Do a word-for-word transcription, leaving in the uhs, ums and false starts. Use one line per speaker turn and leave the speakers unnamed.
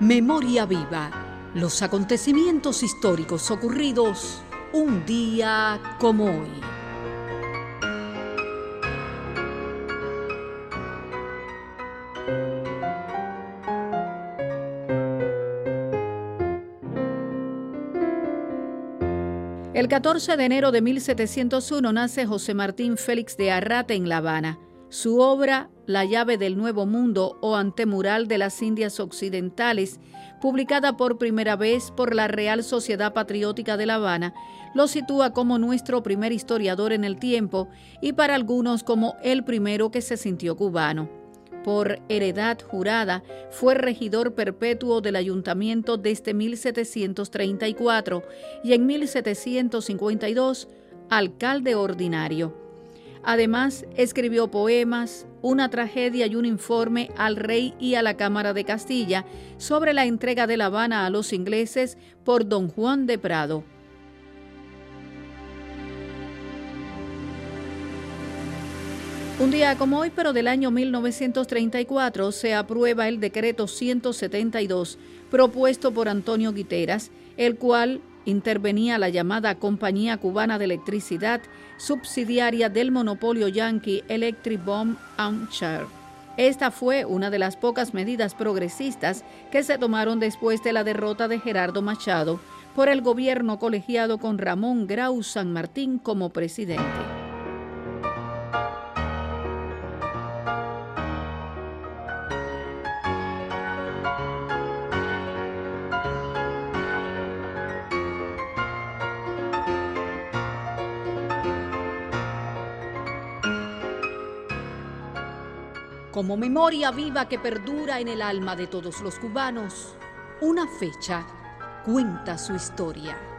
Memoria viva. Los acontecimientos históricos ocurridos un día como hoy. El catorce de enero de mil setecientos uno nace José Martín Félix de Arrate en La Habana. Su obra, La llave del Nuevo Mundo o Antemural de las Indias Occidentales, publicada por primera vez por la Real Sociedad Patriótica de La Habana, lo sitúa como nuestro primer historiador en el tiempo y para algunos como el primero que se sintió cubano. Por heredad jurada, fue regidor perpetuo del ayuntamiento desde mil setecientos treinta y cuatro y en mil setecientos cincuenta y dos, alcalde ordinario. Además, escribió poemas, una tragedia y un informe al rey y a la Cámara de Castilla sobre la entrega de La Habana a los ingleses por don Juan de Prado. Un día como hoy, pero del año mil novecientos treinta y cuatro, se aprueba el decreto ciento setenta y dos, propuesto por Antonio Guiteras, el cual intervenía la llamada Compañía Cubana de Electricidad, subsidiaria del monopolio Yankee Electric Bomb and Share. Esta fue una de las pocas medidas progresistas que se tomaron después de la derrota de Gerardo Machado por el gobierno colegiado con Ramón Grau San Martín como presidente. Como memoria viva que perdura en el alma de todos los cubanos, una fecha cuenta su historia.